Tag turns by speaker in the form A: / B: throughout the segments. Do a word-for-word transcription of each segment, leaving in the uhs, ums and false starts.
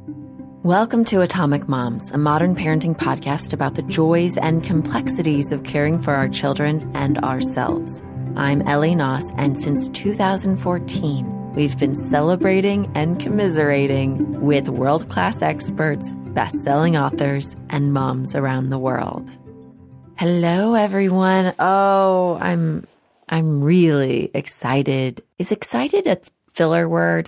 A: Welcome to Atomic Moms, a modern parenting podcast about the joys and complexities of caring for our children and ourselves. I'm Ellie Noss, and since two thousand fourteen, we've been celebrating and commiserating with world-class experts, best-selling authors, and moms around the world. Hello, everyone. Oh, I'm I'm really excited. Is excited a filler word?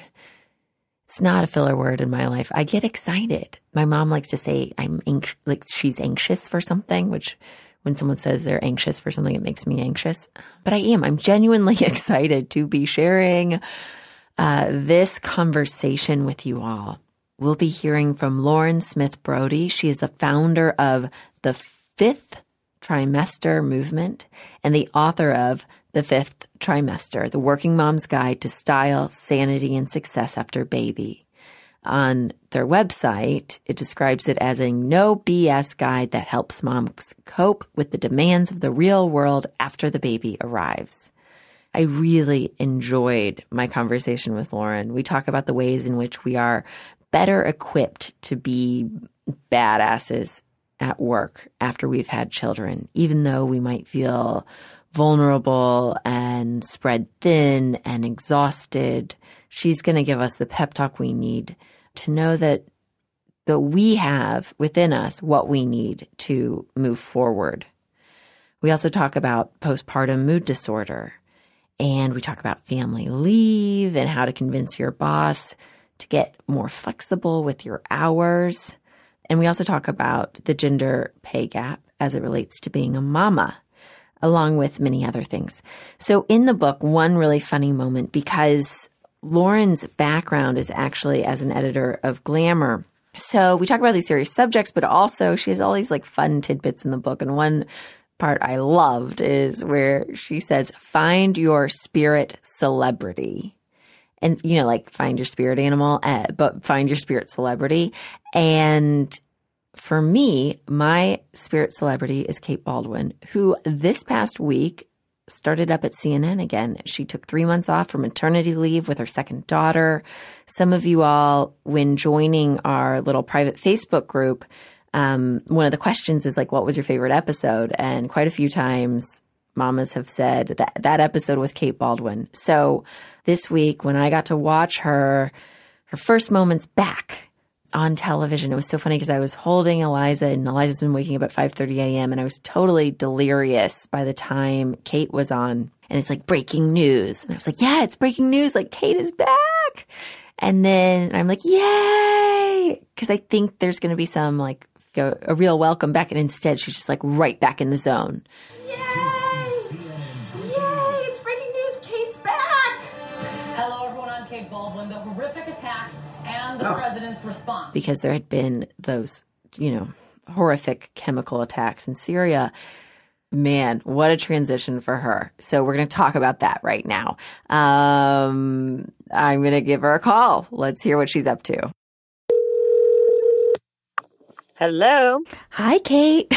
A: It's not a filler word in my life. I get excited. My mom likes to say I'm anx- like she's anxious for something, which when someone says they're anxious for something, it makes me anxious. But I am. I'm genuinely excited to be sharing uh, this conversation with you all. We'll be hearing from Lauren Smith Brody. She is the founder of the Fifth Trimester Movement and the author of The Fifth Trimester, The Working Mom's Guide to Style, Sanity, and Success After Baby. On their website, it describes it as a no B S guide that helps moms cope with the demands of the real world after the baby arrives. I really enjoyed my conversation with Lauren. We talk about the ways in which we are better equipped to be badasses at work after we've had children, even though we might feel vulnerable and spread thin and exhausted. She's going to give us the pep talk we need to know that that we have within us what we need to move forward. We also talk about postpartum mood disorder, and we talk about family leave and how to convince your boss to get more flexible with your hours. And we also talk about the gender pay gap as it relates to being a mama, along with many other things. So in the book, one really funny moment, because Lauren's background is actually as an editor of Glamour. So we talk about these serious subjects, but also she has all these like fun tidbits in the book. And one part I loved is where she says, find your spirit celebrity. And, you know, like find your spirit animal, uh, but find your spirit celebrity. And for me, my spirit celebrity is Kate Baldwin, who this past week started up at C N N again. She took three months off for maternity leave with her second daughter. Some of you all, when joining our little private Facebook group, um, one of the questions is like, what was your favorite episode? And quite a few times, mamas have said that that episode with Kate Baldwin. So this week, when I got to watch her, her first moments back on television, it was so funny because I was holding Eliza, and Eliza's been waking up at five thirty a.m. and I was totally delirious by the time Kate was on. And it's like breaking news. And I was like, yeah, it's breaking news. Like Kate is back. And then I'm like, yay. Because I think there's going to be some like a, a real welcome back. And instead, she's just like right back in the zone.
B: Yay! Yay! It's breaking news. Kate's back.
C: Hello, everyone. I'm Kate Baldwin. The horrific attack and the oh. president's response.
A: Because there had been those, you know, horrific chemical attacks in Syria. Man, what a transition for her. So we're going to talk about that right now. Um, I'm going to give her a call. Let's hear what she's up to.
D: Hello.
A: Hi, Kate.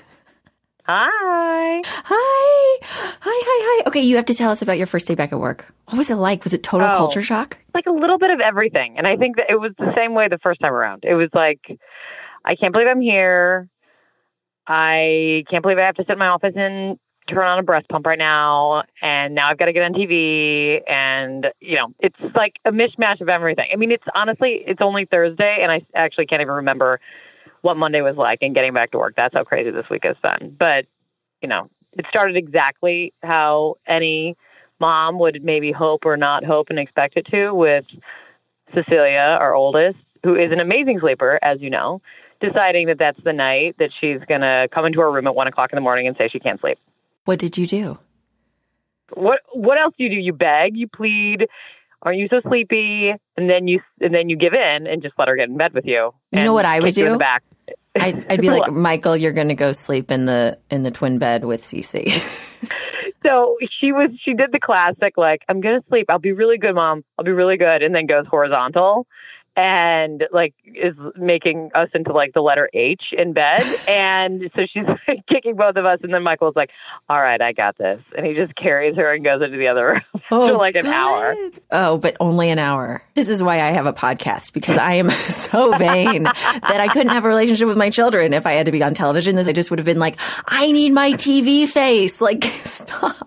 D: Hi.
A: Hi. Hi, hi, hi. Okay, you have to tell us about your first day back at work. What was it like? Was it total
D: oh,
A: culture shock?
D: Like a little bit of everything. And I think that it was the same way the first time around. It was like, I can't believe I'm here. I can't believe I have to sit in my office and turn on a breast pump right now. And now I've got to get on T V. And, you know, it's like a mishmash of everything. I mean, it's honestly, it's only Thursday. And I actually can't even remember what Monday was like and getting back to work. That's how crazy this week has been. But, you know, it started exactly how any mom would maybe hope or not hope and expect it to, with Cecilia, our oldest, who is an amazing sleeper, as you know, deciding that that's the night that she's going to come into her room at one o'clock in the morning and say she can't sleep.
A: What did you do?
D: What What else do you do? You beg, you plead. Are you so sleepy? And then you and then you give in and just let her get in bed with you.
A: You know what I would do?
D: In the back.
A: I'd, I'd be like, Michael, you're going to go sleep in the in the twin bed with Cece.
D: So she was. She did the classic, like, I'm going to sleep. I'll be really good, Mom. I'll be really good, and then goes horizontal. and like is making us into like the letter H in bed. And so she's like, kicking both of us. And then Michael's like, all right, I got this. And he just carries her and goes into the other room
A: oh,
D: for like an
A: good.
D: hour.
A: Oh, but only an hour. This is why I have a podcast, because I am so vain that I couldn't have a relationship with my children if I had to be on television. This I just would have been like, I need my T V face. Like, stop.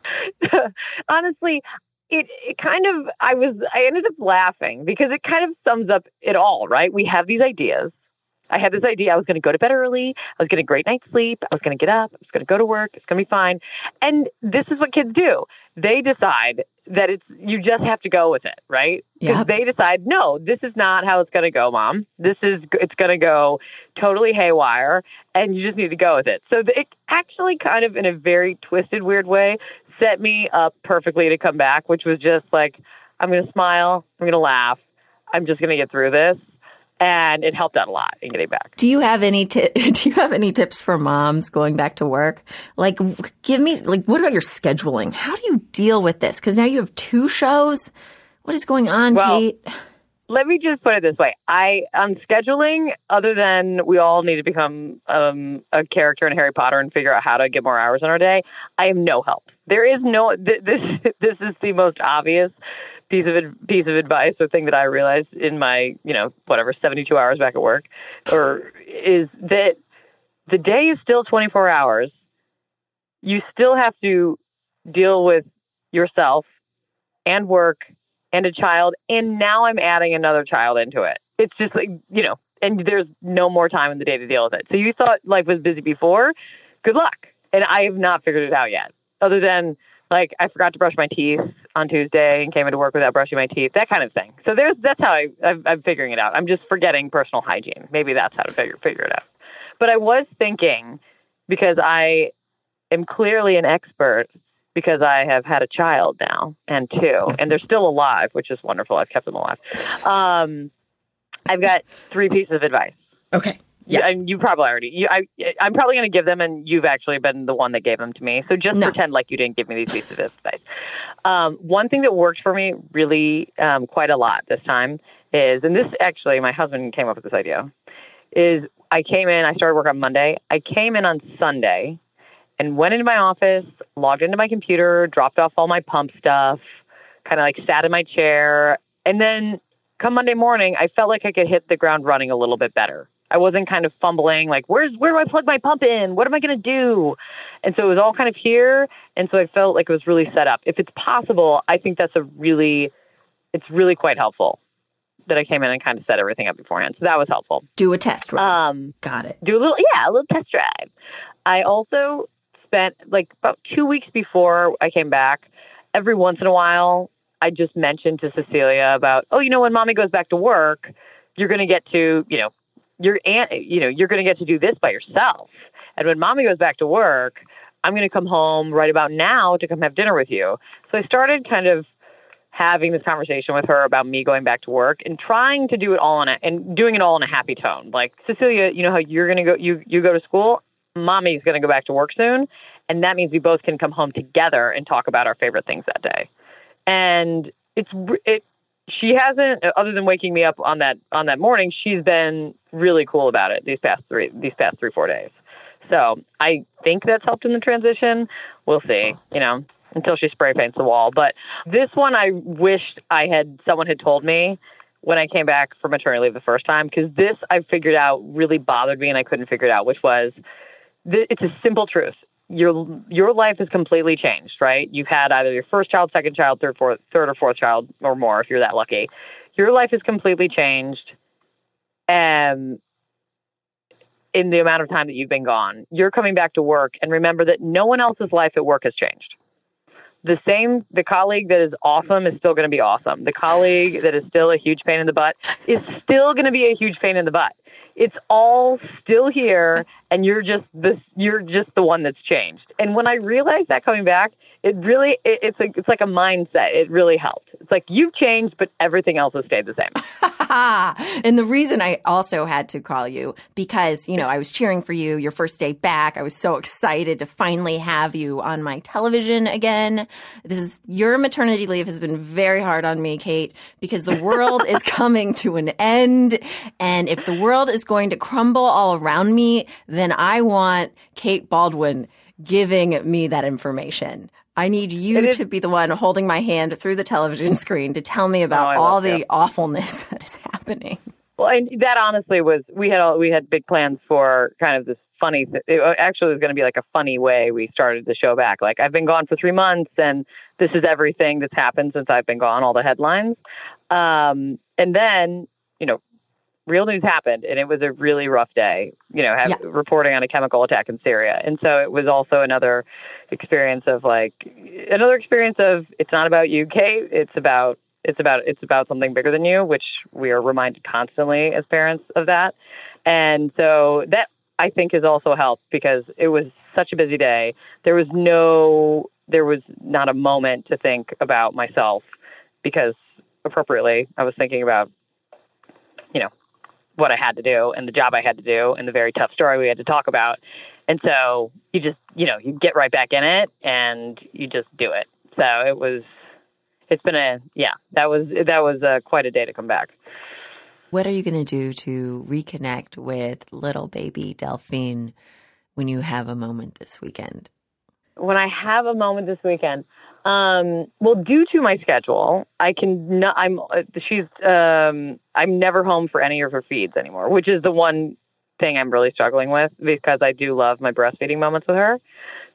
D: Honestly, It, it kind of, I was, I ended up laughing because it kind of sums up it all, right? We have these ideas. I had this idea. I was going to go to bed early. I was getting a great night's sleep. I was going to get up. I was going to go to work. It's going to be fine. And this is what kids do. They decide that it's, you just have to go with it, right? Because
A: Yep.
D: they decide, no, this is not how it's going to go, Mom. This is, it's going to go totally haywire and you just need to go with it. So it actually kind of in a very twisted, weird way, set me up perfectly to come back, which was just like, I'm going to smile. I'm going to laugh. I'm just going to get through this. And it helped out a lot in getting back.
A: Do you have any ti- do you have any tips for moms going back to work? Like, give me, like, what about your scheduling? How do you deal with this? Because now you have two shows. What is going on,
D: well,
A: Kate?
D: Let me just put it this way. I, on scheduling, other than we all need to become um, a character in Harry Potter and figure out how to get more hours in our day, I am no help. There is no, th- this This is the most obvious piece of piece of advice or thing that I realized in my, you know, whatever, seventy-two hours back at work, or is that the day is still twenty-four hours. You still have to deal with yourself and work and a child. And now I'm adding another child into it. It's just like, you know, and there's no more time in the day to deal with it. So you thought life was busy before. Good luck. And I have not figured it out yet, other than like, I forgot to brush my teeth on Tuesday and came into work without brushing my teeth, that kind of thing. So there's, that's how I, I've, I'm figuring it out. I'm just forgetting personal hygiene. Maybe that's how to figure, figure it out. But I was thinking, because I am clearly an expert, because I have had a child now and two, and they're still alive, which is wonderful. I've kept them alive. Um, I've got three pieces of advice.
A: Okay.
D: Yeah, you, you probably already. You, I, I'm probably going to give them, and you've actually been the one that gave them to me. So just
A: no.
D: pretend like you didn't give me these pieces of advice. Um, one thing that worked for me really um, quite a lot this time is, and this actually, my husband came up with this idea, is I came in, I started work on Monday. I came in on Sunday and went into my office, logged into my computer, dropped off all my pump stuff, kind of like sat in my chair. And then come Monday morning, I felt like I could hit the ground running a little bit better. I wasn't kind of fumbling, like, where's, where do I plug my pump in? What am I going to do? And so it was all kind of here. And so I felt like it was really set up. If it's possible, I think that's a really, it's really quite helpful that I came in and kind of set everything up beforehand. So that was helpful.
A: Do a test drive.
D: Um,
A: Got it.
D: Do a little, yeah, a little test drive. I also spent like about two weeks before I came back, every once in a while, I just mentioned to Cecilia about, oh, you know, when mommy goes back to work, you're going to get to, you know, You're, you know, you're going to get to do this by yourself. And when mommy goes back to work, I'm going to come home right about now to come have dinner with you. So I started kind of having this conversation with her about me going back to work and trying to do it all in a, and doing it all in a happy tone. Like, Cecilia, you know how you're going to go, you, you go to school, mommy's going to go back to work soon. And that means we both can come home together and talk about our favorite things that day. And it's, it, She hasn't, other than waking me up on that on that morning, she's been really cool about it these past three these past three four days. So I think that's helped in the transition. We'll see, you know, until she spray paints the wall. But this one, I wished I had someone had told me when I came back from maternity leave the first time, because this I figured out really bothered me and I couldn't figure it out, which was th- it's a simple truth. Your your life has completely changed, right? You've had either your first child, second child, third, fourth, third or fourth child, or more if you're that lucky. Your life has completely changed, um, in the amount of time that you've been gone. You're coming back to work, and remember that no one else's life at work has changed. The same, the colleague that is awesome is still going to be awesome. The colleague that is still a huge pain in the butt is still going to be a huge pain in the butt. It's all still here, and you're just this. You're just the one that's changed. And when I realized that coming back, it really it, it's a, it's like a mindset. It really helped. It's like you've changed, but everything else has stayed the same.
A: And the reason I also had to call you because, you know, I was cheering for you your first day back. I was so excited to finally have you on my television again. This is your maternity leave has been very hard on me, Kate, because the world is coming to an end. And if the world is going to crumble all around me, then I want Kate Baldwin giving me that information. I need you to be the one holding my hand through the television screen to tell me about oh, all the you. awfulness that is happening.
D: Well, and that honestly was, we had all, we had big plans for kind of this funny, it actually was going to be like a funny way we started the show back. Like, I've been gone for three months and this is everything that's happened since I've been gone, all the headlines. Um, and then, you know, real news happened, and it was a really rough day, you know, have, yeah. reporting on a chemical attack in Syria. And so it was also another experience of like, another experience of, it's not about you, Kate. It's about, it's about, it's about something bigger than you, which we are reminded constantly as parents of that. And so that, I think, has also helped because it was such a busy day. There was no, there was not a moment to think about myself because appropriately I was thinking about, you know, what I had to do and the job I had to do and the very tough story we had to talk about. And so you just, you know, you get right back in it and you just do it. So it was, it's been a, yeah, that was, that was uh, quite a day to come back.
A: What are you going to do to reconnect with little baby Delphine when you have a moment this weekend?
D: When I have a moment this weekend, Um, well, due to my schedule, I can not, I'm, she's, um, I'm never home for any of her feeds anymore, which is the one thing I'm really struggling with because I do love my breastfeeding moments with her.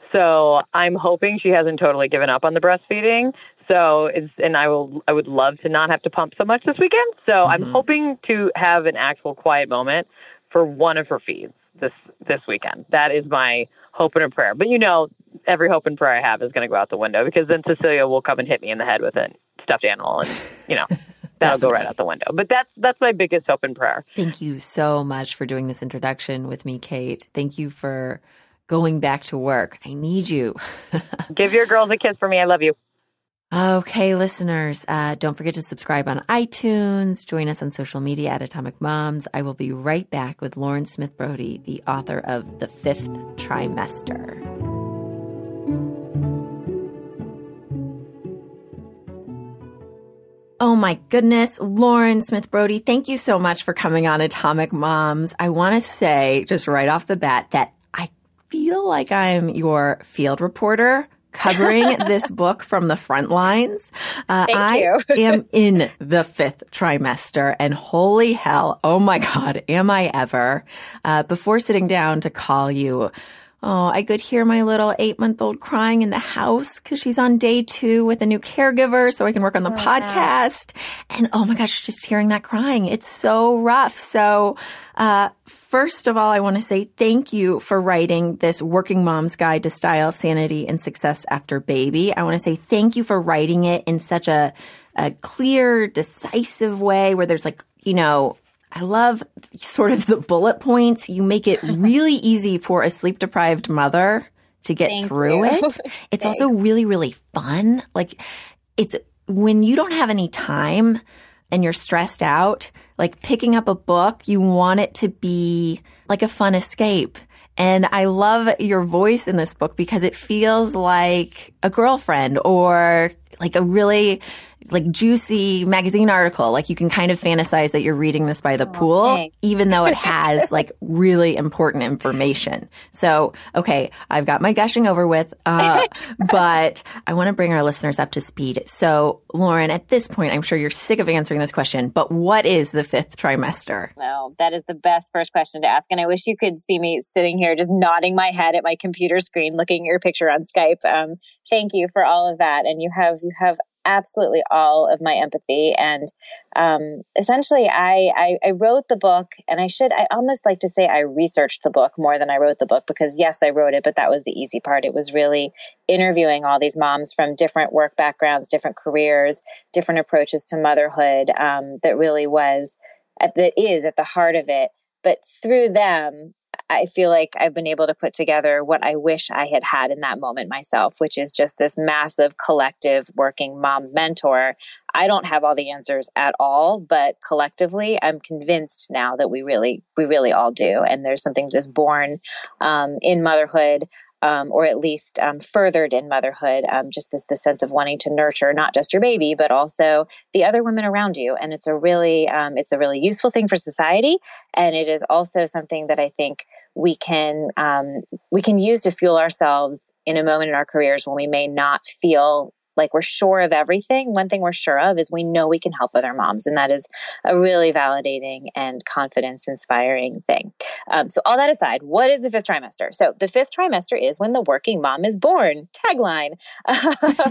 D: So I'm hoping she hasn't totally given up on the breastfeeding. So it's, and I will, I would love to not have to pump so much this weekend. So mm-hmm. I'm hoping to have an actual quiet moment for one of her feeds this, this weekend. That is my hope and a prayer. But you know, every hope and prayer I have is going to go out the window because then Cecilia will come and hit me in the head with a stuffed animal and, you know, that'll go right out the window. But that's that's my biggest hope and prayer.
A: Thank you so much for doing this introduction with me, Kate. Thank you for going back to work. I need you.
D: Give your girls a kiss for me. I love you.
A: Okay, listeners, uh, don't forget to subscribe on iTunes. Join us on social media at Atomic Moms. I will be right back with Lauren Smith Brody, the author of The Fifth Trimester. Oh my goodness, Lauren Smith Brody, thank you so much for coming on Atomic Moms. I want to say just right off the bat that I feel like I'm your field reporter covering this book from the front lines. Uh,
E: Thank
A: I
E: you.
A: am in the fifth trimester, and holy hell, oh my God, am I ever. Uh, before sitting down to call you, oh, I could hear my little eight-month-old crying in the house because she's on day two with a new caregiver so I can work on the oh, podcast. Wow. And oh my gosh, just hearing that crying, it's so rough. So uh, first of all, I want to say thank you for writing this Working Mom's Guide to Style, Sanity, and Success After Baby. I want to say thank you for writing it in such a, a clear, decisive way where there's like, you know, I love sort of the bullet points. You make it really easy for a sleep-deprived mother to get
E: Thank
A: through
E: you.
A: it. It's also really, really fun. Like, it's when you don't have any time and you're stressed out, like picking up a book, you want it to be like a fun escape. And I love your voice in this book because it feels like a girlfriend or like a really like juicy magazine article. Like you can kind of fantasize that you're reading this by the oh, pool, thanks. Even though it has like really important information. So, okay, I've got my gushing over with, uh, but I want to bring our listeners up to speed. So, Lauren, at this point, I'm sure you're sick of answering this question, but what is the fifth trimester?
E: Well, that is the best first question to ask. And I wish you could see me sitting here just nodding my head at my computer screen, looking at your picture on Skype. Um, thank you for all of that. And you have, you have absolutely all of my empathy. And um, essentially, I, I, I wrote the book, and I should, I almost like to say I researched the book more than I wrote the book, because yes, I wrote it, but that was the easy part. It was really interviewing all these moms from different work backgrounds, different careers, different approaches to motherhood um, that really was, at, that is at the heart of it. But through them, I feel like I've been able to put together what I wish I had had in that moment myself, which is just this massive collective working mom mentor. I don't have all the answers at all, but collectively, I'm convinced now that we really, we really all do. And there's something just born um, in motherhood. Um, or at least um, furthered in motherhood, um, just this, this sense of wanting to nurture not just your baby, but also the other women around you. And it's a really, um, it's a really useful thing for society. And it is also something that I think we can, um, we can use to fuel ourselves in a moment in our careers when we may not feel like we're sure of everything. One thing we're sure of is we know we can help other moms. And that is a really validating and confidence inspiring thing. Um, so all that aside, what is the fifth trimester? So the fifth trimester is when the working mom is born. Tagline. Um,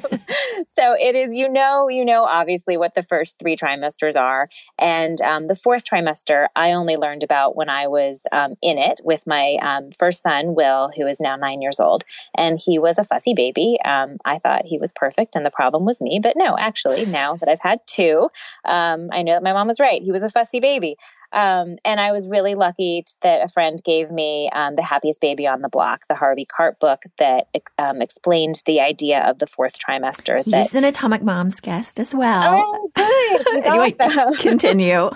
E: so it is, you know, you know, obviously what the first three trimesters are. And um, the fourth trimester, I only learned about when I was um, in it with my um, first son, Will, who is now nine years old. And he was a fussy baby. Um, I thought he was perfect. And the problem was me. But no, actually, now that I've had two, um, I know that my mom was right. He was a fussy baby. Um, and I was really lucky t- that a friend gave me um, The Happiest Baby on the Block, the Harvey Cart book that um, explained the idea of the fourth trimester.
A: He's
E: that,
A: an Atomic Moms guest as well.
E: Oh, good.
A: Anyway,
E: Awesome.
A: Continue.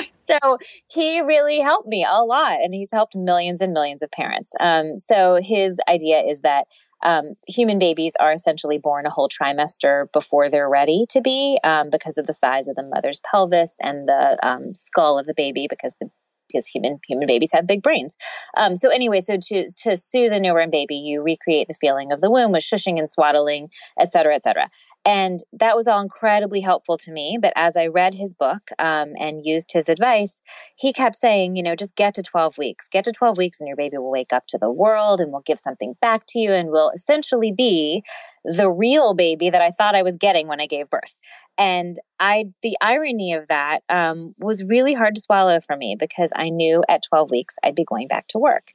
E: So he really helped me a lot, and he's helped millions and millions of parents. Um, so his idea is that um, human babies are essentially born a whole trimester before they're ready to be, um, because of the size of the mother's pelvis and the um, skull of the baby, because the because human human babies have big brains. Um, so anyway, so to to soothe a newborn baby, you recreate the feeling of the womb with shushing and swaddling, et cetera, et cetera. And that was all incredibly helpful to me. But as I read his book um, and used his advice, he kept saying, you know, just get to twelve weeks. Get to twelve weeks and your baby will wake up to the world and will give something back to you and will essentially be the real baby that I thought I was getting when I gave birth. And I, the irony of that um, was really hard to swallow for me because I knew at twelve weeks I'd be going back to work.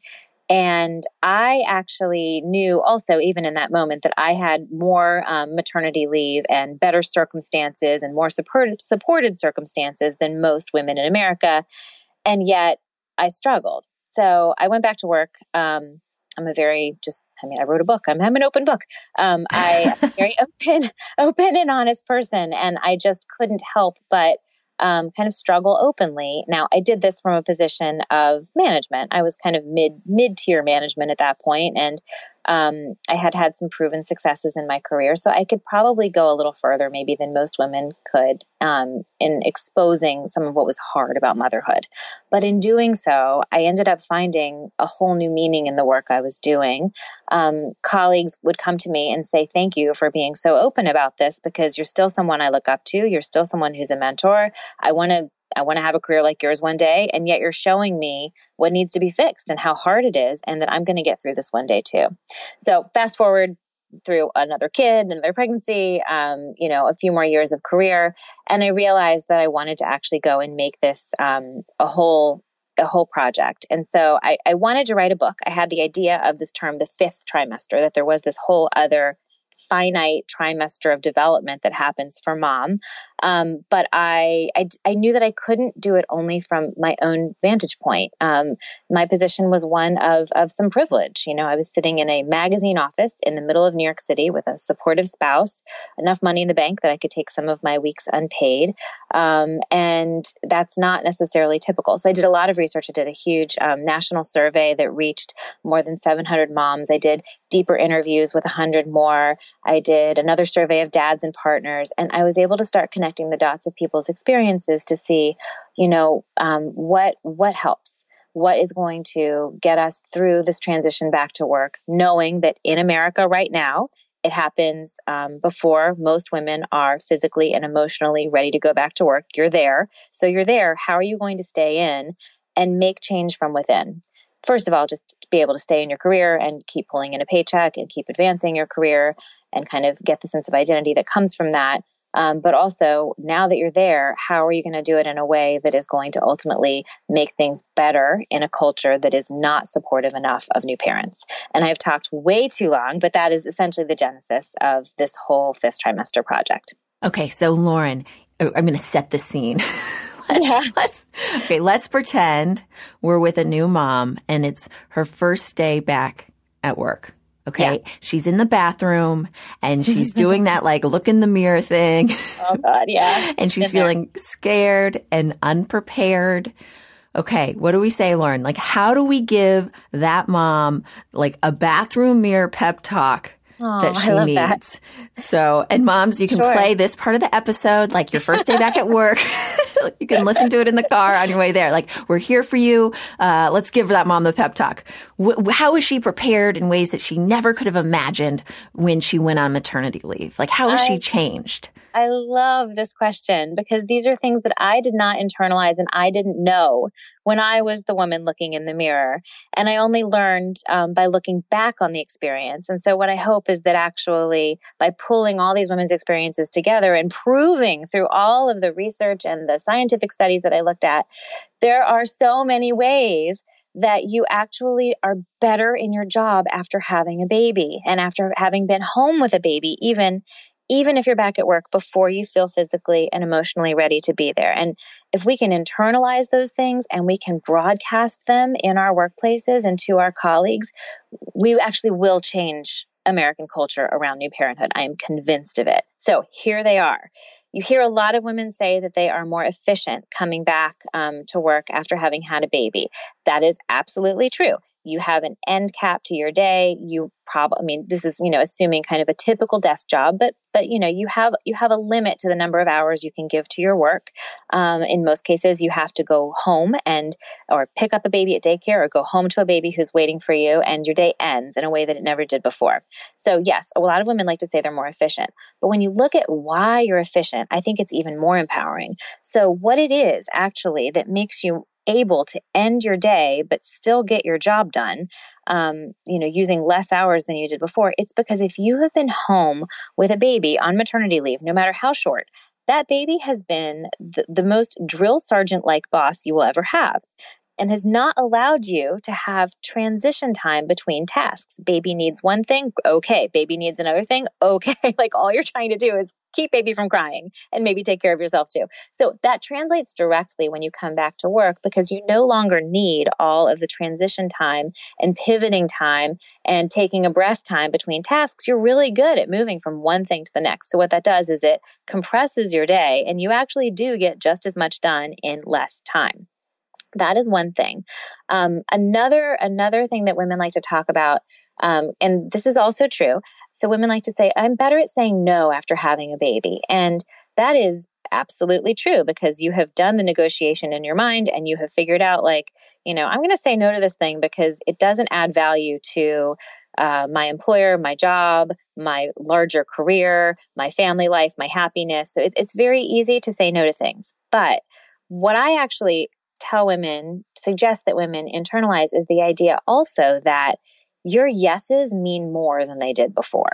E: And I actually knew also, even in that moment, that I had more um, maternity leave and better circumstances and more supported, supported circumstances than most women in America. And yet I struggled. So I went back to work. Um, I'm a very just, I mean, I wrote a book. I'm, I'm an open book. Um, I, I'm a very open, open and honest person. And I just couldn't help but um, kind of struggle openly. Now, I did this from a position of management. I was kind of mid, mid-tier management at that point, and um, I had had some proven successes in my career. So I could probably go a little further maybe than most women could um, in exposing some of what was hard about motherhood. But in doing so, I ended up finding a whole new meaning in the work I was doing. Um, colleagues would come to me and say, thank you for being so open about this, because you're still someone I look up to. You're still someone who's a mentor. I want to I want to have a career like yours one day. And yet you're showing me what needs to be fixed and how hard it is, and that I'm going to get through this one day too. So fast forward through another kid, another pregnancy, um, you know, a few more years of career. And I realized that I wanted to actually go and make this um, a whole a whole project. And so I, I wanted to write a book. I had the idea of this term, the fifth trimester, that there was this whole other finite trimester of development that happens for mom. Um, but I, I, I knew that I couldn't do it only from my own vantage point. Um, my position was one of, of some privilege. You know, I was sitting in a magazine office in the middle of New York City with a supportive spouse, enough money in the bank that I could take some of my weeks unpaid. Um, and that's not necessarily typical. So I did a lot of research. I did a huge um, national survey that reached more than seven hundred moms. I did deeper interviews with one hundred more. I did another survey of dads and partners, and I was able to start connecting the dots of people's experiences to see, you know, um, what what helps, what is going to get us through this transition back to work, knowing that in America right now, it happens um, before most women are physically and emotionally ready to go back to work. You're there. So you're there. How are you going to stay in and make change from within? First of all, just be able to stay in your career and keep pulling in a paycheck and keep advancing your career and kind of get the sense of identity that comes from that. Um, but also, now that you're there, how are you going to do it in a way that is going to ultimately make things better in a culture that is not supportive enough of new parents? And I've talked way too long, but that is essentially the genesis of this whole fifth trimester project.
A: Okay, so Lauren, I'm going to set the scene. let's,
E: Yeah.
A: let's, okay, let's pretend we're with a new mom and it's her first day back at work. Okay.
E: Yeah.
A: She's in the bathroom and she's doing that like look in the mirror thing.
E: Oh God. Yeah.
A: And she's
E: Been there.
A: feeling scared and unprepared. Okay. What do we say, Lauren? Like, how do we give that mom like a bathroom mirror pep talk
E: Oh,
A: that she
E: I love
A: needs?
E: that.
A: So, and moms, you can
E: Sure.
A: play this part of the episode, like your first day back at work. You can listen to it in the car on your way there. Like, we're here for you. Uh, let's give that mom the pep talk. W- how is she prepared in ways that she never could have imagined when she went on maternity leave? Like, how has
E: I-
A: she changed?
E: I love this question because these are things that I did not internalize and I didn't know when I was the woman looking in the mirror. And I only learned um, by looking back on the experience. And so what I hope is that actually by pulling all these women's experiences together and proving through all of the research and the scientific studies that I looked at, there are so many ways that you actually are better in your job after having a baby and after having been home with a baby, even even if you're back at work before you feel physically and emotionally ready to be there. And if we can internalize those things and we can broadcast them in our workplaces and to our colleagues, we actually will change American culture around new parenthood. I am convinced of it. So here they are. You hear a lot of women say that they are more efficient coming back um, to work after having had a baby. That is absolutely true. You have an end cap to your day. You probably, I mean, this is, you know, assuming kind of a typical desk job, but, but, you know, you have, you have a limit to the number of hours you can give to your work. Um, in most cases, you have to go home and, or pick up a baby at daycare or go home to a baby who's waiting for you, and your day ends in a way that it never did before. So yes, a lot of women like to say they're more efficient, but when you look at why you're efficient, I think it's even more empowering. So what it is actually that makes you able to end your day but still get your job done, um, you know, using less hours than you did before, it's because if you have been home with a baby on maternity leave, no matter how short, that baby has been the, the most drill sergeant-like boss you will ever have, and has not allowed you to have transition time between tasks. Baby needs one thing, okay. Baby needs another thing, okay. Like all you're trying to do is keep baby from crying and maybe take care of yourself too. So that translates directly when you come back to work, because you no longer need all of the transition time and pivoting time and taking a breath time between tasks. You're really good at moving from one thing to the next. So what that does is it compresses your day, and you actually do get just as much done in less time. That is one thing. Um, another another thing that women like to talk about, um, and this is also true. So women like to say, I'm better at saying no after having a baby. And that is absolutely true, because you have done the negotiation in your mind and you have figured out, like, you know, I'm going to say no to this thing because it doesn't add value to uh, my employer, my job, my larger career, my family life, my happiness. So it, it's very easy to say no to things. But what I actually tell women, suggest that women internalize, is the idea also that your yeses mean more than they did before.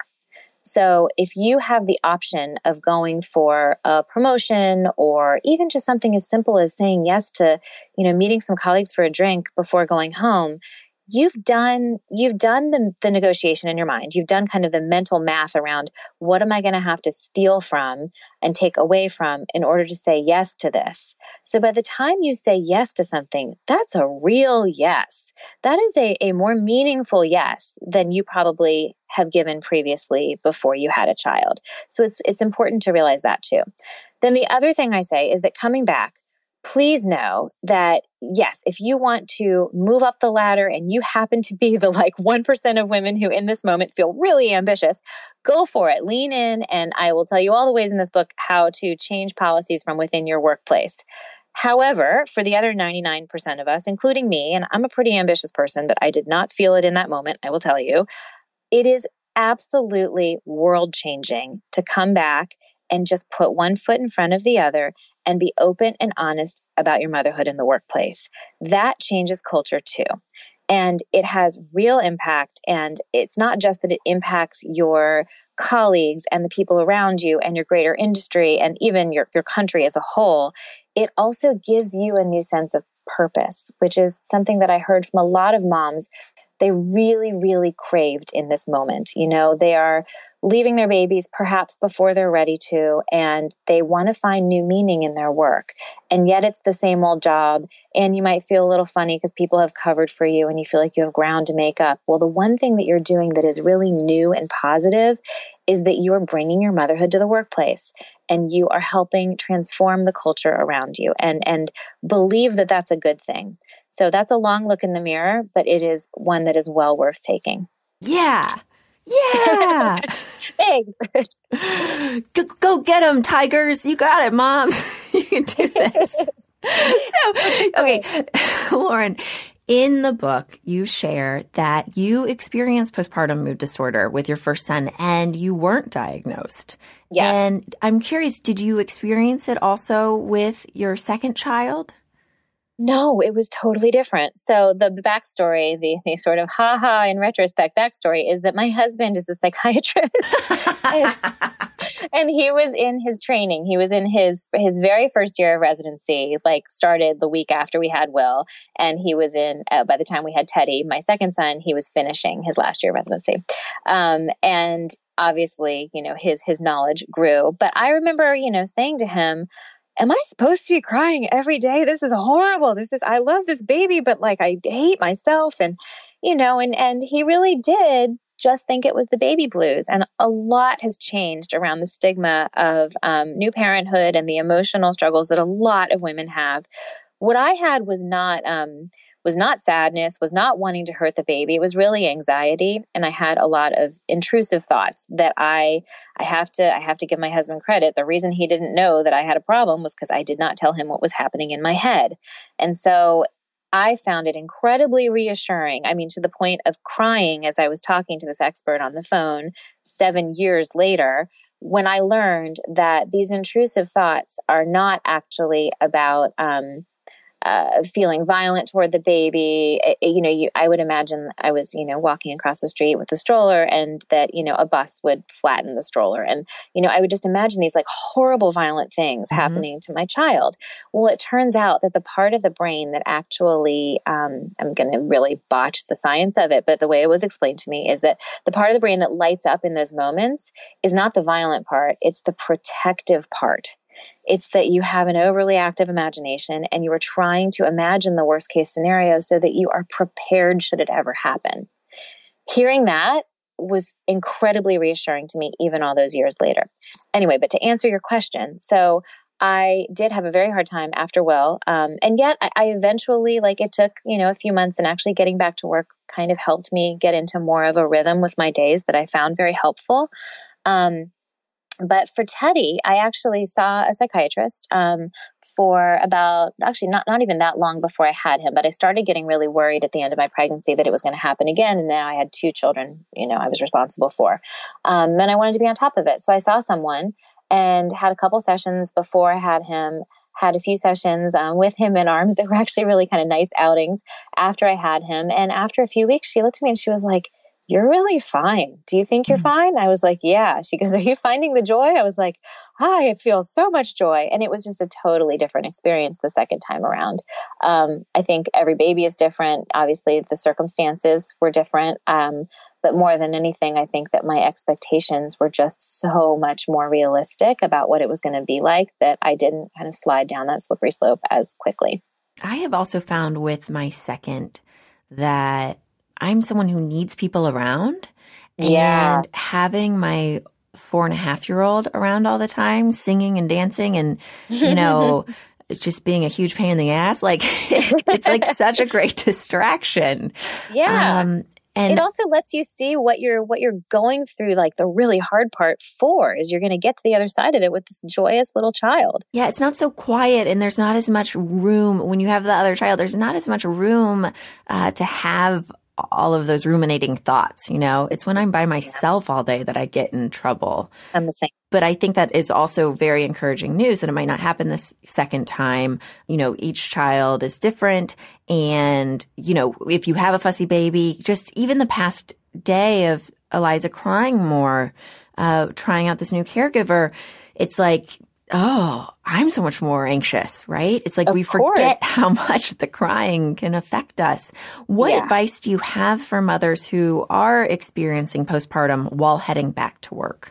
E: So if you have the option of going for a promotion, or even just something as simple as saying yes to, you know, meeting some colleagues for a drink before going home, you've done, you've done the, the negotiation in your mind. You've done kind of the mental math around, what am I going to have to steal from and take away from in order to say yes to this? So by the time you say yes to something, that's a real yes. That is a, a more meaningful yes than you probably have given previously before you had a child. So it's, it's important to realize that too. Then the other thing I say is that coming back, please know that, yes, if you want to move up the ladder and you happen to be the like one percent of women who in this moment feel really ambitious, go for it. Lean in, and I will tell you all the ways in this book how to change policies from within your workplace. However, for the other ninety-nine percent of us, including me, and I'm a pretty ambitious person, but I did not feel it in that moment, I will tell you, it is absolutely world-changing to come back and just put one foot in front of the other and be open and honest about your motherhood in the workplace. That changes culture too. And it has real impact. And it's not just that it impacts your colleagues and the people around you and your greater industry and even your, your country as a whole. It also gives you a new sense of purpose, which is something that I heard from a lot of moms they really, really craved in this moment. You know, they are leaving their babies perhaps before they're ready to, and they want to find new meaning in their work. And yet it's the same old job. And you might feel a little funny because people have covered for you and you feel like you have ground to make up. Well, the one thing that you're doing that is really new and positive is that you're bringing your motherhood to the workplace, and you are helping transform the culture around you, and, and believe that that's a good thing. So that's a long look in the mirror, but it is one that is well worth taking.
A: Yeah. Yeah.
E: Thanks.
A: go, go get them, tigers. You got it, moms. You can do this. So, okay, Lauren, in the book, you share that you experienced postpartum mood disorder with your first son and you weren't diagnosed.
E: Yeah.
A: And I'm curious, did you experience it also with your second child?
E: No, it was totally different. So the, the backstory, the, the sort of ha-ha in retrospect backstory is that my husband is a psychiatrist. and, and he was in his training. He was in his his very first year of residency, like started the week after we had Will. And he was in, uh, by the time we had Teddy, my second son, he was finishing his last year of residency. Um, and obviously, you know, his his knowledge grew. But I remember, you know, saying to him, am I supposed to be crying every day? This is horrible. This is, I love this baby, but like, I hate myself. And, you know, and, and he really did just think it was the baby blues. And a lot has changed around the stigma of um, new parenthood and the emotional struggles that a lot of women have. What I had was not, um, was not sadness, was not wanting to hurt the baby. It was really anxiety. And I had a lot of intrusive thoughts that I, I have to, I have to give my husband credit. The reason he didn't know that I had a problem was because I did not tell him what was happening in my head. And so I found it incredibly reassuring. I mean, to the point of crying as I was talking to this expert on the phone seven years later, when I learned that these intrusive thoughts are not actually about, um, Uh, feeling violent toward the baby. It, you know, you, I would imagine I was, you know, walking across the street with the stroller and that, you know, a bus would flatten the stroller. And, you know, I would just imagine these like horrible, violent things mm-hmm. happening to my child. Well, it turns out that the part of the brain that actually, um, I'm going to really botch the science of it, but the way it was explained to me is that the part of the brain that lights up in those moments is not the violent part. It's the protective part. It's that you have an overly active imagination and you are trying to imagine the worst case scenario so that you are prepared should it ever happen. Hearing that was incredibly reassuring to me even all those years later. Anyway, but to answer your question, so I did have a very hard time after Will. Um, and yet I, I eventually, like it took, you know, a few months, and actually getting back to work kind of helped me get into more of a rhythm with my days that I found very helpful. Um, But for Teddy, I actually saw a psychiatrist um, for about, actually not, not even that long before I had him, but I started getting really worried at the end of my pregnancy that it was going to happen again. And now I had two children, you know, I was responsible for. Um, and I wanted to be on top of it. So I saw someone and had a couple sessions before I had him, had a few sessions um, with him in arms that were actually really kind of nice outings after I had him. And after a few weeks, she looked at me and she was like, "You're really fine. Do you think you're fine?" I was like, "Yeah." She goes, "Are you finding the joy?" I was like, "I feel so much joy." And it was just a totally different experience the second time around. Um, I think every baby is different. Obviously, the circumstances were different. Um, but more than anything, I think that my expectations were just so much more realistic about what it was going to be like that I didn't kind of slide down that slippery slope as quickly.
A: I have also found with my second that I'm someone who needs people around.
E: Yeah.
A: And having my four and a half year old around all the time, singing and dancing and, you know, just being a huge pain in the ass, like it's like such a great distraction.
E: Yeah.
A: Um, and
E: it also lets you see what you're what you're going through, like the really hard part for, is you're going to get to the other side of it with this joyous little child.
A: Yeah, it's not so quiet, and there's not as much room when you have the other child. There's not as much room uh, to have all of those ruminating thoughts, you know. It's when I'm by myself all day that I get in trouble.
E: I'm the same.
A: But I think that is also very encouraging news that it might not happen this second time. You know, each child is different. And, you know, if you have a fussy baby, just even the past day of Eliza crying more, uh, trying out this new caregiver, it's like oh, I'm so much more anxious, right? It's like
E: Of
A: we
E: course.
A: forget how much the crying can affect us. What
E: Yeah.
A: advice do you have for mothers who are experiencing postpartum while heading back to work?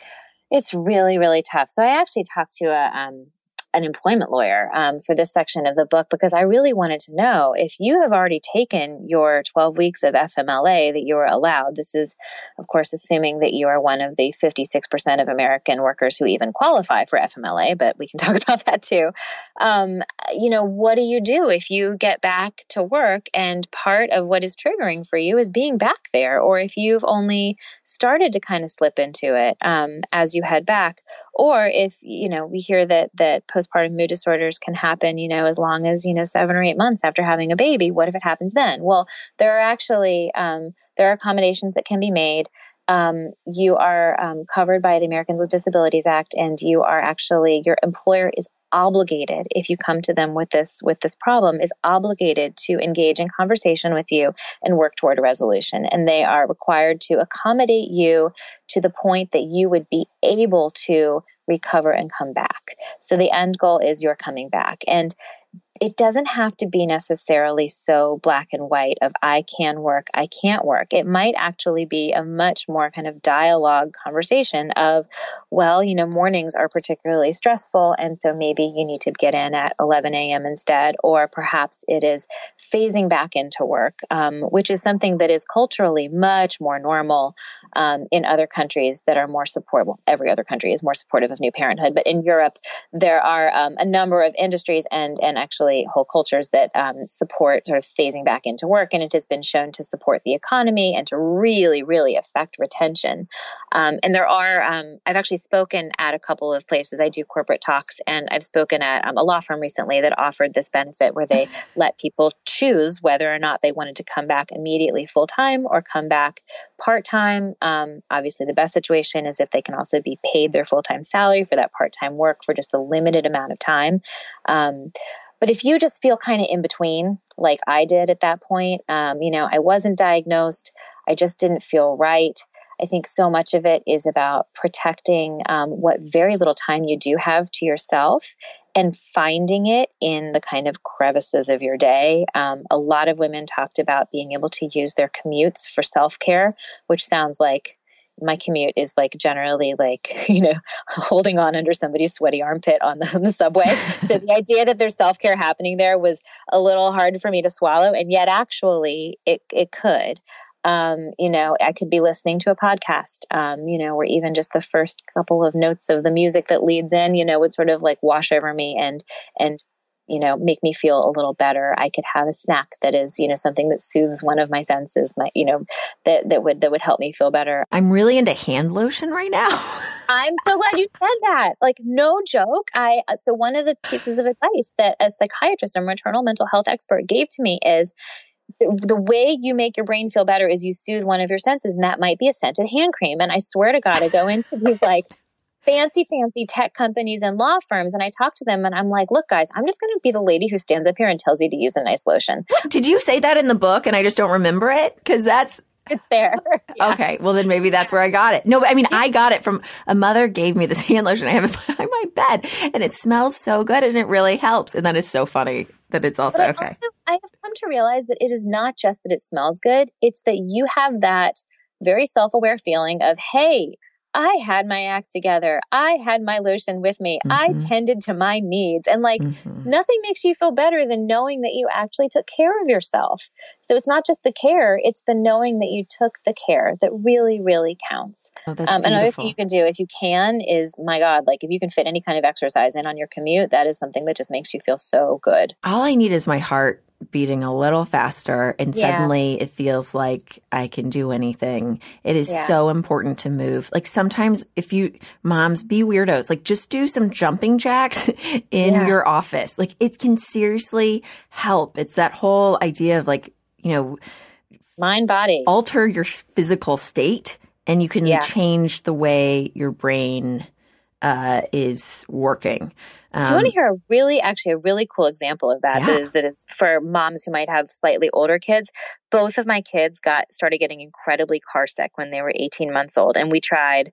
E: It's really, really tough. So I actually talked to a, um, an employment lawyer um, for this section of the book because I really wanted to know if you have already taken your twelve weeks of F M L A that you are allowed. This is, of course, assuming that you are one of the fifty-six percent of American workers who even qualify for F M L A, but we can talk about that too. Um, you know, what do you do if you get back to work and part of what is triggering for you is being back there, or if you've only started to kind of slip into it um, as you head back, or if, you know, we hear that that postpartum mood disorders can happen, you know, as long as, you know, seven or eight months after having a baby. What if it happens then? Well, there are actually, um, there are accommodations that can be made. Um, you are um, covered by the Americans with Disabilities Act, and you are actually, your employer is obligated, if you come to them with this with this problem, is obligated to engage in conversation with you and work toward a resolution. And they are required to accommodate you to the point that you would be able to recover and come back. So the end goal is you're coming back. And it doesn't have to be necessarily so black and white of I can work, I can't work. It might actually be a much more kind of dialogue conversation of, well, you know, mornings are particularly stressful, and so maybe you need to get in at eleven a.m. instead, or perhaps it is phasing back into work, um, which is something that is culturally much more normal um, in other countries that are more supportive. Well, every other country is more supportive of new parenthood, but in Europe, there are um, a number of industries and and actually whole cultures that um, support sort of phasing back into work. And it has been shown to support the economy and to really, really affect retention. Um, and there are, um, I've actually spoken at a couple of places. I do corporate talks, and I've spoken at um, a law firm recently that offered this benefit where they let people choose whether or not they wanted to come back immediately full-time or come back part-time. Um, obviously, the best situation is if they can also be paid their full-time salary for that part-time work for just a limited amount of time. Um, But if you just feel kind of in between, like I did at that point, um, you know, I wasn't diagnosed. I just didn't feel right. I think so much of it is about protecting um, what very little time you do have to yourself and finding it in the kind of crevices of your day. Um, a lot of women talked about being able to use their commutes for self-care, which sounds like my commute is like generally like, you know, holding on under somebody's sweaty armpit on the, on the subway. So the idea that there's self-care happening there was a little hard for me to swallow. And yet actually it, it could. Um, you know, I could be listening to a podcast, um, you know, where even just the first couple of notes of the music that leads in, you know, would sort of like wash over me and, and, you know, make me feel a little better. I could have a snack that is, you know, something that soothes one of my senses, my, you know, that, that would, that would help me feel better.
A: I'm really into hand lotion right now.
E: I'm so glad you said that. Like, no joke. I, so one of the pieces of advice that a psychiatrist or maternal mental health expert gave to me is the, the way you make your brain feel better is you soothe one of your senses. And that might be a scented hand cream. And I swear to God, I go into these like fancy, fancy tech companies and law firms. And I talk to them and I'm like, look, guys, I'm just going to be the lady who stands up here and tells you to use a nice lotion.
A: Did you say that in the book and I just don't remember it? Because that's...
E: It's there. Yeah.
A: Okay. Well, then maybe that's where I got it. No, but I mean, I got it from a mother gave me this hand lotion. I have it by my bed and it smells so good and it really helps. And that is so funny that it's also
E: but
A: okay.
E: I, also, I have come to realize that it is not just that it smells good. It's that you have that very self-aware feeling of, hey, I had my act together. I had my lotion with me. Mm-hmm. I tended to my needs. And like mm-hmm. nothing makes you feel better than knowing that you actually took care of yourself. So it's not just the care, it's the knowing that you took the care that really, really counts.
A: Oh, that's
E: um,
A: beautiful.
E: Another thing you can do if you can is, my God, like if you can fit any kind of exercise in on your commute, that is something that just makes you feel so good.
A: All I need is my heart beating a little faster and
E: yeah.
A: suddenly it feels like I can do anything. It is
E: yeah.
A: so important to move. Like sometimes if you moms be weirdos, like just do some jumping jacks in
E: yeah.
A: your office. Like it can seriously help. It's that whole idea of like, you know,
E: mind body,
A: alter your physical state and you can yeah. change the way your brain uh, is working. Um,
E: Do you want to hear a really, actually a really cool example of that?
A: Yeah.
E: That is, that is for moms who might have slightly older kids. Both of my kids got started getting incredibly car sick when they were eighteen months old. And we tried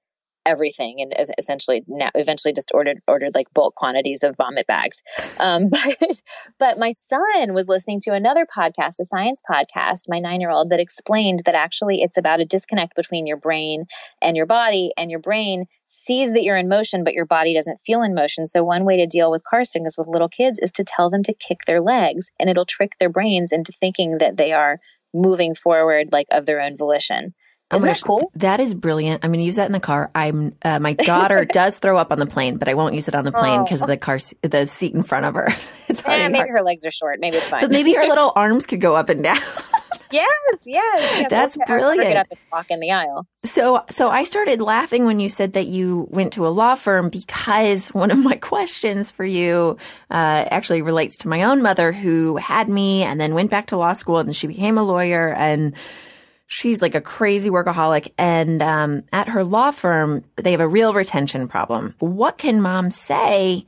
E: everything and essentially now eventually just ordered ordered like bulk quantities of vomit bags. Um, but but my son was listening to another podcast, a science podcast, my nine-year-old, that explained that actually it's about a disconnect between your brain and your body, and your brain sees that you're in motion, but your body doesn't feel in motion. So one way to deal with car sickness with little kids is to tell them to kick their legs, and it'll trick their brains into thinking that they are moving forward like of their own volition. Isn't that cool?
A: That is brilliant. I'm going to use that in the car. I'm uh, my daughter does throw up on the plane, but I won't use it on the plane because oh. of the car, the seat in front of her. It's hard.
E: Yeah, maybe
A: hard.
E: her legs are short. Maybe it's fine.
A: But maybe her little arms could go up and down.
E: Yes, yes, yes.
A: That's
E: I'll
A: brilliant.
E: Get up and walk in the aisle.
A: So, so I started laughing when you said that you went to a law firm, because one of my questions for you uh, actually relates to my own mother, who had me and then went back to law school, and she became a lawyer, and she's like a crazy workaholic. And um, at her law firm, they have a real retention problem. What can moms say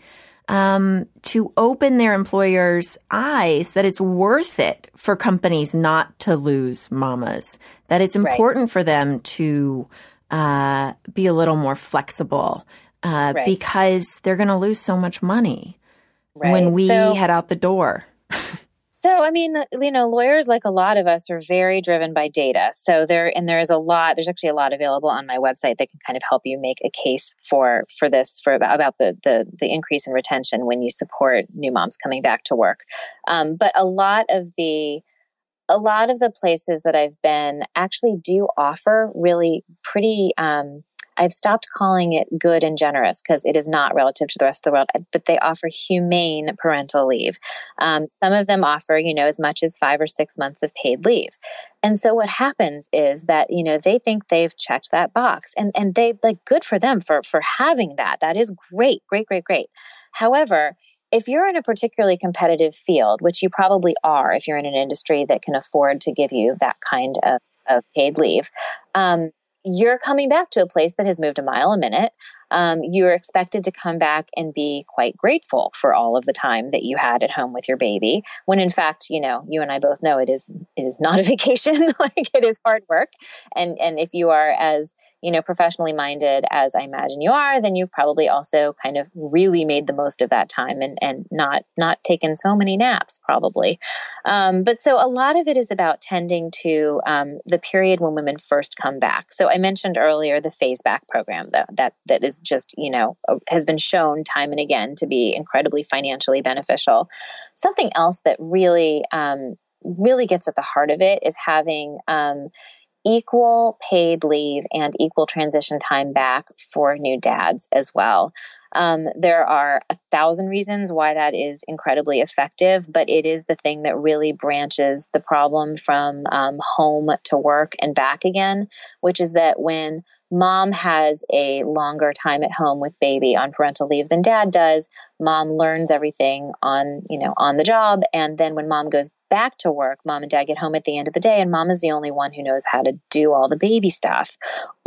A: um, to open their employers' eyes that it's worth it for companies not to lose mamas, that it's important right. for them to uh, be a little more flexible uh, right. because they're going to lose so much money right. when we so- head out the door?
E: So, I mean, you know, lawyers, like a lot of us, are very driven by data. So there, and there is a lot, there's actually a lot available on my website that can kind of help you make a case for, for this, for about, about the, the, the increase in retention when you support new moms coming back to work. Um, but a lot of the, a lot of the places that I've been actually do offer really pretty, um, I've stopped calling it good and generous because it is not relative to the rest of the world, but they offer humane parental leave. Um, some of them offer, you know, as much as five or six months of paid leave. And so what happens is that, you know, they think they've checked that box, and, and they like, good for them for, for having that. That is great, great, great, great. However, if you're in a particularly competitive field, which you probably are, if you're in an industry that can afford to give you that kind of, of paid leave, um, you're coming back to a place that has moved a mile a minute. Um, you're expected to come back and be quite grateful for all of the time that you had at home with your baby, when in fact, you know, you and I both know it is it is not a vacation. Like, it is hard work. And and if you are as, you know, professionally minded as I imagine you are, then you've probably also kind of really made the most of that time and and not not taken so many naps, probably. Um, but so a lot of it is about tending to um, the period when women first come back. So I mentioned earlier the phase back program that that that is just, you know, has been shown time and again to be incredibly financially beneficial. Something else that really, um, really gets at the heart of it is having um, equal paid leave and equal transition time back for new dads as well. Um, there are a thousand reasons why that is incredibly effective, but it is the thing that really branches the problem from um, home to work and back again, which is that when mom has a longer time at home with baby on parental leave than dad does, mom learns everything on, you know, on the job. And then when mom goes back to work, mom and dad get home at the end of the day, and mom is the only one who knows how to do all the baby stuff.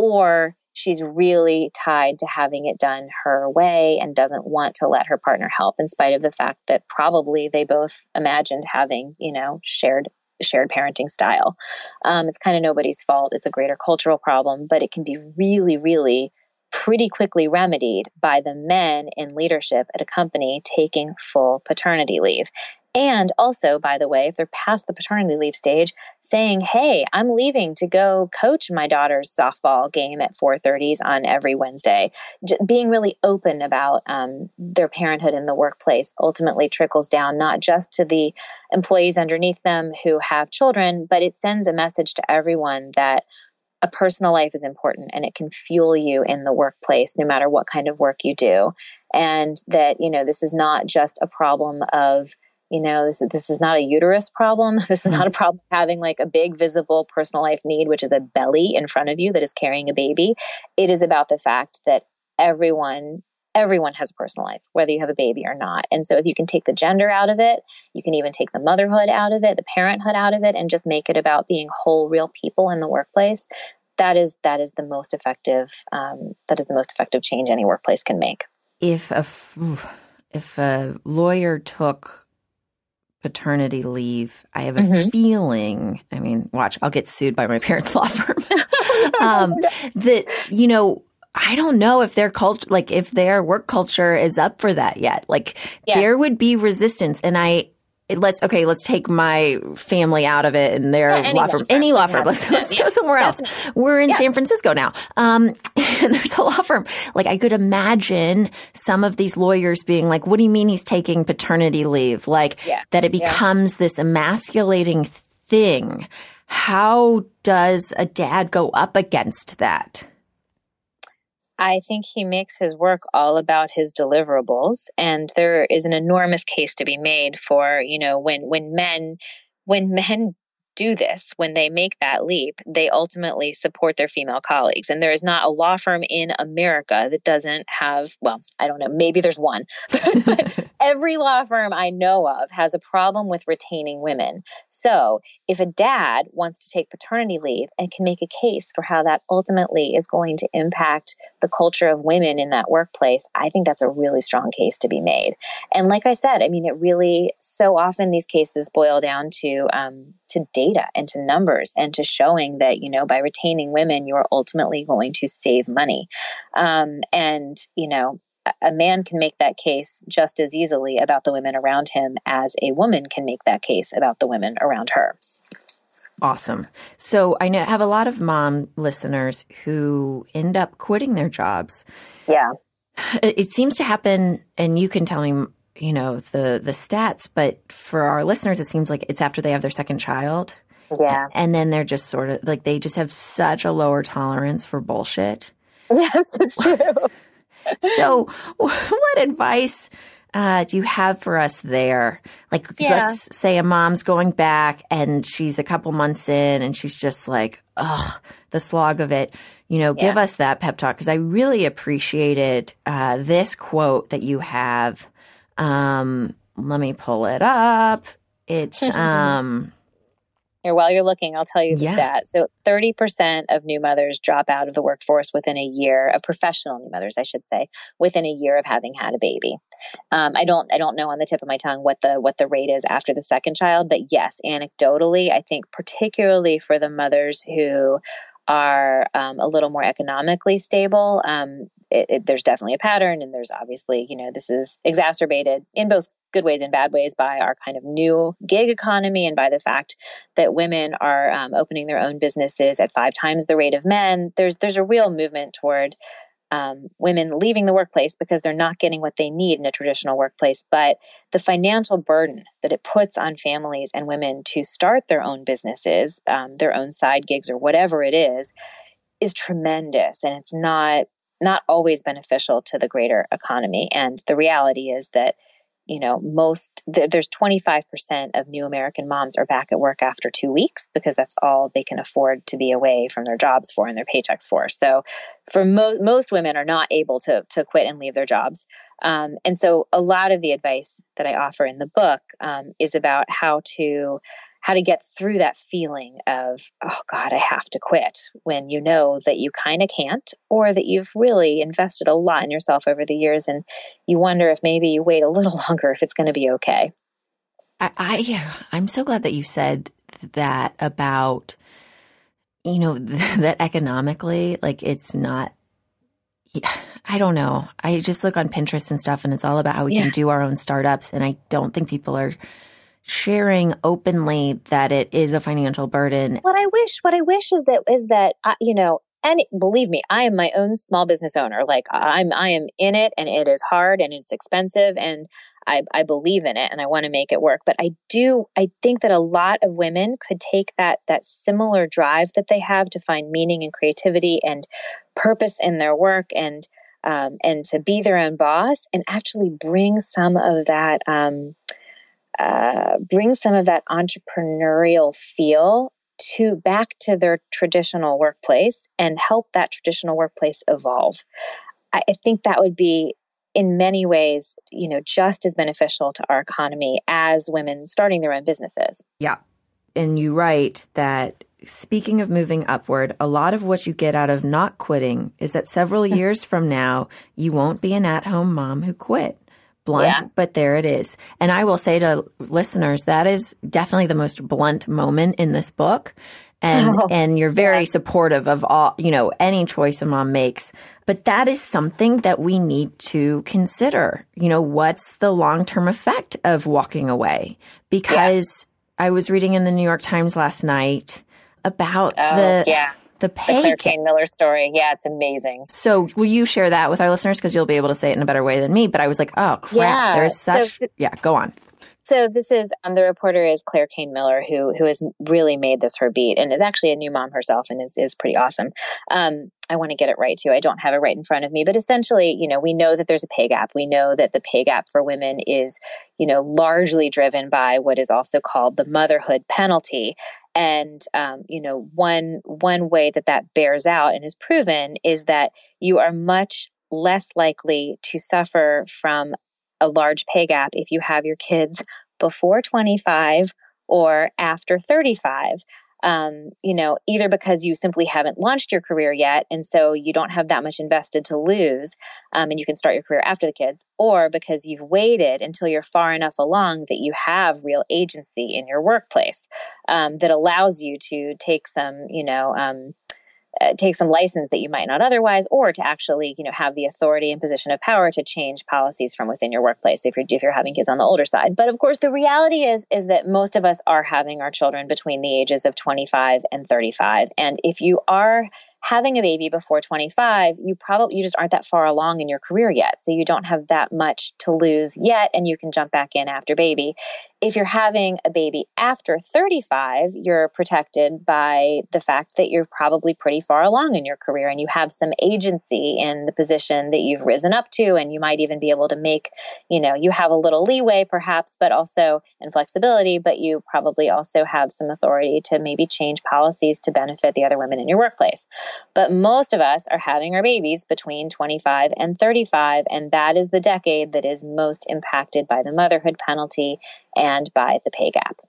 E: Or she's really tied to having it done her way and doesn't want to let her partner help, in spite of the fact that probably they both imagined having, you know, shared shared parenting style. Um, it's kind of nobody's fault. It's a greater cultural problem, but it can be really, really pretty quickly remedied by the men in leadership at a company taking full paternity leave. And also, by the way, if they're past the paternity leave stage, saying, hey, I'm leaving to go coach my daughter's softball game at four thirties on every Wednesday. J- being really open about um, their parenthood in the workplace ultimately trickles down not just to the employees underneath them who have children, but it sends a message to everyone that a personal life is important and it can fuel you in the workplace, no matter what kind of work you do. And that, you know, this is not just a problem of, you know, this, this is not a uterus problem. This is not a problem having like a big visible personal life need, which is a belly in front of you that is carrying a baby. It is about the fact that everyone, everyone has a personal life, whether you have a baby or not. And so if you can take the gender out of it, you can even take the motherhood out of it, the parenthood out of it, and just make it about being whole, real people in the workplace. That is, that is the most effective, um, that is the most effective change any workplace can make.
A: If a, if a lawyer took paternity leave, I have a mm-hmm. feeling, I mean, watch, I'll get sued by my parents' law firm, um, that, you know, I don't know if their culture, like if their work culture is up for that yet. Like yeah. there would be resistance. And I, it, let's, okay, let's take my family out of it and their yeah, law firm, any law firm. Let's, let's yeah. go somewhere else. Definitely. We're in yeah. San Francisco now. Um, and there's a law firm. Like I could imagine some of these lawyers being like, what do you mean he's taking paternity leave? Like yeah. that it becomes yeah. this emasculating thing. How does a dad go up against that?
E: I think he makes his work all about his deliverables. And there is an enormous case to be made for, you know, when, when men, when men do this, when they make that leap, they ultimately support their female colleagues. And there is not a law firm in America that doesn't have, well, I don't know, maybe there's one, but every law firm I know of has a problem with retaining women. So if a dad wants to take paternity leave and can make a case for how that ultimately is going to impact the culture of women in that workplace, I think that's a really strong case to be made. And like I said, I mean, it really, so often these cases boil down to, um, to data and to numbers and to showing that, you know, by retaining women, you are ultimately going to save money. Um, and, you know, a man can make that case just as easily about the women around him as a woman can make that case about the women around her.
A: Awesome. So I know I have a lot of mom listeners who end up quitting their jobs.
E: Yeah.
A: It seems to happen, and you can tell me, you know, the, the stats, but for our listeners, it seems like it's after they have their second child.
E: Yeah.
A: And then they're just sort of like, they just have such a lower tolerance for bullshit.
E: Yes, it's true.
A: So what advice uh, do you have for us there? Like, yeah. let's say a mom's going back and she's a couple months in and she's just like, ugh, the slog of it. You know, yeah. give us that pep talk, because I really appreciated uh, this quote that you have. Um, let me pull it up. It's, um,
E: Here, while you're looking, I'll tell you the
A: yeah.
E: stat. So thirty percent of new mothers drop out of the workforce within a year of professional new mothers, I should say, within a year of having had a baby. Um, I don't, I don't know on the tip of my tongue what the, what the rate is after the second child, but yes, anecdotally, I think particularly for the mothers who are um, a little more economically stable, um, it, it, there's definitely a pattern. And there's obviously, you know, this is exacerbated in both good ways and bad ways by our kind of new gig economy and by the fact that women are um, opening their own businesses at five times the rate of men. There's there's a real movement toward um, women leaving the workplace because they're not getting what they need in a traditional workplace. But the financial burden that it puts on families and women to start their own businesses, um, their own side gigs or whatever it is, is tremendous. And it's not not always beneficial to the greater economy. And the reality is that, you know, most there, there's twenty-five percent of new American moms are back at work after two weeks because that's all they can afford to be away from their jobs for and their paychecks for. So for most, most women are not able to, to quit and leave their jobs. Um, and so a lot of the advice that I offer in the book um, is about how to how to get through that feeling of, oh God, I have to quit, when you know that you kind of can't, or that you've really invested a lot in yourself over the years. And you wonder if maybe you wait a little longer, if it's going to be okay.
A: I, I, I'm so glad that you said that about, you know, that economically, like it's not, I don't know. I just look on Pinterest and stuff and it's all about how we yeah. can do our own startups. And I don't think people are sharing openly that it is a financial burden.
E: What I wish, what I wish is that, is that, uh, you know, and believe me, I am my own small business owner. Like I'm, I am in it, and it is hard and it's expensive, and I, I believe in it and I want to make it work. But I do, I think that a lot of women could take that, that similar drive that they have to find meaning and creativity and purpose in their work, and, um, and to be their own boss, and actually bring some of that, um, Uh, bring some of that entrepreneurial feel to back to their traditional workplace and help that traditional workplace evolve. I, I think that would be in many ways, you know, just as beneficial to our economy as women starting their own businesses.
A: Yeah. And you write that, speaking of moving upward, a lot of what you get out of not quitting is that several years from now, you won't be an at-home mom who quit. Blunt, yeah. but there it is. And I will say to listeners, that is definitely the most blunt moment in this book. and,
E: Oh,
A: and you're very
E: yeah.
A: supportive of all, you know, any choice a mom makes. But that is something that we need to consider. You know, what's the long-term effect of walking away? Because yeah. I was reading in the New York Times last night about
E: oh,
A: the
E: yeah.
A: the pay
E: the Claire Kane Miller story. Yeah, it's amazing.
A: So will you share that with our listeners? Because you'll be able to say it in a better way than me. But I was like, oh, crap.
E: Yeah.
A: There's such so, – yeah, go on.
E: So this is um, the reporter is Claire Kane Miller, who who has really made this her beat and is actually a new mom herself and is is pretty awesome. Um, I want to get it right too. I don't have it right in front of me, but essentially, you know, we know that there's a pay gap. We know that the pay gap for women is, you know, largely driven by what is also called the motherhood penalty. And, um, you know, one one way that that bears out and is proven is that you are much less likely to suffer from a large pay gap if you have your kids before twenty-five or after thirty-five. Um, you know, either because you simply haven't launched your career yet, and so you don't have that much invested to lose, um, and you can start your career after the kids, or because you've waited until you're far enough along that you have real agency in your workplace um, that allows you to take some, you know, um, Uh, take some license that you might not otherwise, or to actually, you know, have the authority and position of power to change policies from within your workplace if you're if you're having kids on the older side. But of course, the reality is is that most of us are having our children between the ages of twenty-five and thirty-five. And if you are having a baby before twenty-five, you probably you just aren't that far along in your career yet, so you don't have that much to lose yet, and you can jump back in after baby. If you're having a baby after thirty-five, you're protected by the fact that you're probably pretty far along in your career and you have some agency in the position that you've risen up to, and you might even be able to make, you know, you have a little leeway perhaps, but also and flexibility, but you probably also have some authority to maybe change policies to benefit the other women in your workplace. But most of us are having our babies between twenty-five and thirty-five, and that is the decade that is most impacted by the motherhood penalty and by the pay gap.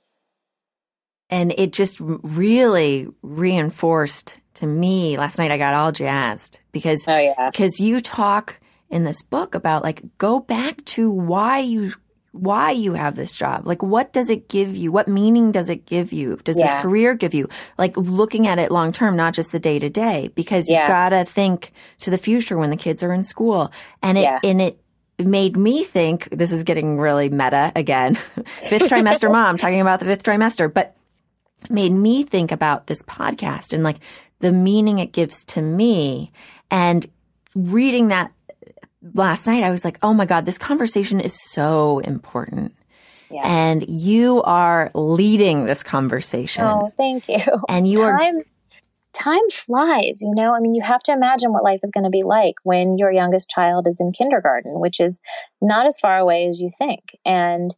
A: And it just really reinforced to me last night. I got all jazzed because
E: oh, yeah.
A: because you talk in this book about like go back to why you why you have this job. Like, what does it give you? What meaning does it give you? Does yeah. this career give you? Like looking at it long term, not just the day to day, because yeah. you've got to think to the future when the kids are in school. And it, yeah. and it made me think, this is getting really meta again, fifth trimester mom talking about the fifth trimester, but made me think about this podcast and like the meaning it gives to me. And reading that last night, I was like, oh my God, this conversation is so important. Yeah. And you are leading this conversation.
E: Oh, thank you.
A: And you
E: time,
A: are.
E: Time flies, you know, I mean, you have to imagine what life is going to be like when your youngest child is in kindergarten, which is not as far away as you think. And,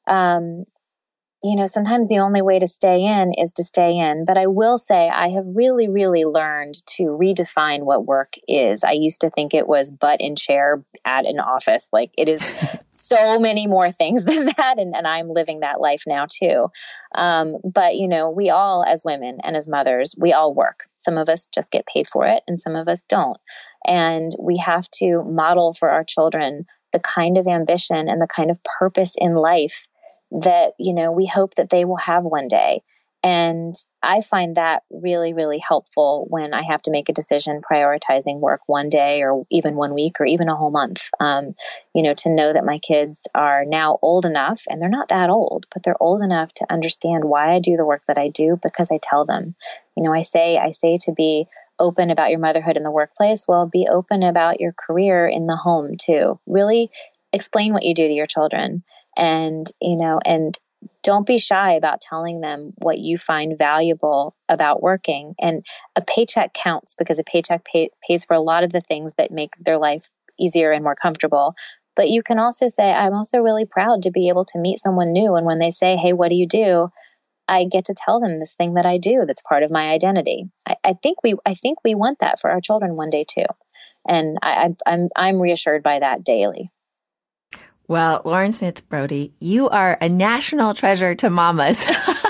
E: um, you know, sometimes the only way to stay in is to stay in. But I will say I have really, really learned to redefine what work is. I used to think it was butt in chair at an office. Like it is so many more things than that. And, and I'm living that life now too. Um, but, you know, we all as women and as mothers, we all work. Some of us just get paid for it and some of us don't. And we have to model for our children the kind of ambition and the kind of purpose in life that, you know, we hope that they will have one day. And I find that really, really helpful when I have to make a decision prioritizing work one day or even one week or even a whole month, um, you know, to know that my kids are now old enough, and they're not that old, but they're old enough to understand why I do the work that I do because I tell them. You know, I say, I say to be open about your motherhood in the workplace. Well, be open about your career in the home too. Really explain what you do to your children. And, you know, and don't be shy about telling them what you find valuable about working. And a paycheck counts because a paycheck pay, pays for a lot of the things that make their life easier and more comfortable. But you can also say, I'm also really proud to be able to meet someone new. And when they say, hey, what do you do? I get to tell them this thing that I do that's part of my identity. I, I think we I think we want that for our children one day too. And I, I, I'm I'm reassured by that daily.
A: Well, Lauren Smith Brody, you are a national treasure to mamas.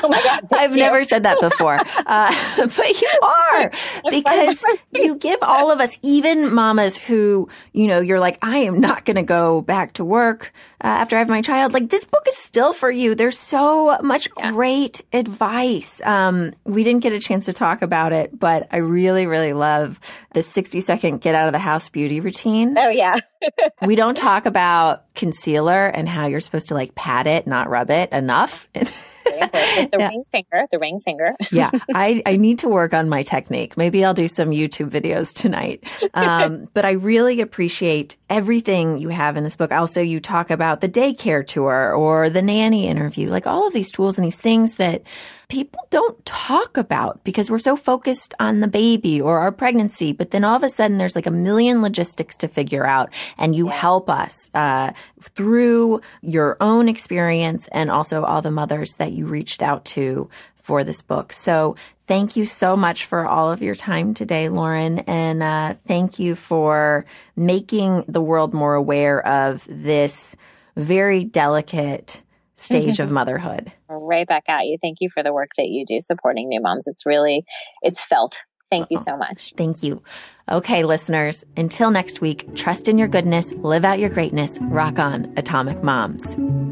E: Oh my God.
A: I've
E: you.
A: never said that before. Uh, but you are, because you give all of us, even mamas who, you know, you're like, I am not going to go back to work uh, after I have my child. Like, this book is still for you. There's so much yeah. great advice. Um, we didn't get a chance to talk about it, but I really, really love the sixty second get out of the house beauty routine.
E: Oh, yeah.
A: We don't talk about concealer and how you're supposed to like pat it, not rub it enough.
E: The
A: yeah.
E: ring finger, the ring finger.
A: yeah, I, I need to work on my technique. Maybe I'll do some YouTube videos tonight. Um, but I really appreciate everything you have in this book. Also, you talk about the daycare tour or the nanny interview, like all of these tools and these things that people don't talk about because we're so focused on the baby or our pregnancy. But then all of a sudden there's like a million logistics to figure out, and you yeah. help us uh, through your own experience and also all the mothers that you reached out to for this book. So thank you so much for all of your time today, Lauren. And uh, thank you for making the world more aware of this very delicate stage of motherhood.
E: Right back at you. Thank you for the work that you do supporting new moms. It's really, it's felt. Thank you so much.
A: Thank you. Okay, listeners, until next week, trust in your goodness, live out your greatness, rock on, Atomic Moms.